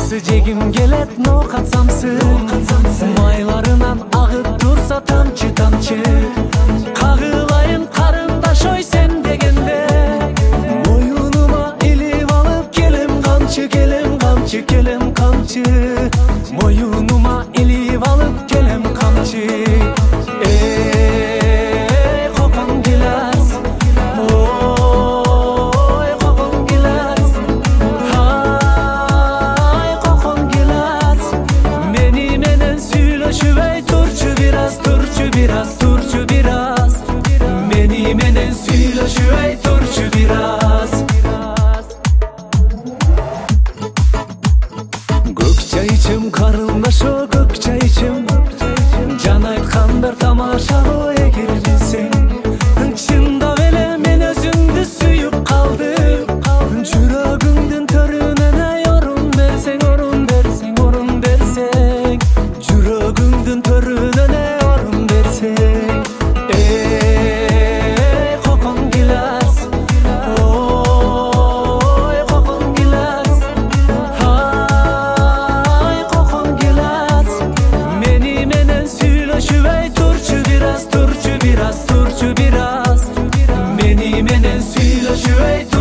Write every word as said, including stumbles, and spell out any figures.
Жақсы жегім келет ноқат самсын, майларынан ағып тұрса тамчы тамчы. Қағылайын қарындаш ой сен дегенде, мойыныма иліп алып келем қамчы, келем қамчы, келем қамчы. Мойыныма иліп алып келем қамчы. Эй, қоқан гилас, ой, қоқан гилас. Ай, қоқан гилас. Мени менен сүйлөшүп эй, турчу бираз, турчу бираз, турчу бираз. Мени менен сүйлөшүп эй, турчу бираз. Көк чайчым карындашо, көк чайчым, жан айткандар тамаша го эгер билсең. Чындап эле мен өзүңдү сүйүп калдым, жүрөгүңдүн төрүнөн ай орун берсең, орун берсең, орун берсең. Жүрөгүңдүн төрүнөн ай орун берсең. Эй, кокон гилас, ой, кокон гилас. Ай, кокон гилас. Мени менен сүйлөшүп эй, турчу бираз, турчу бираз, турчу бираз. Мени менен сүйлөшүп эй.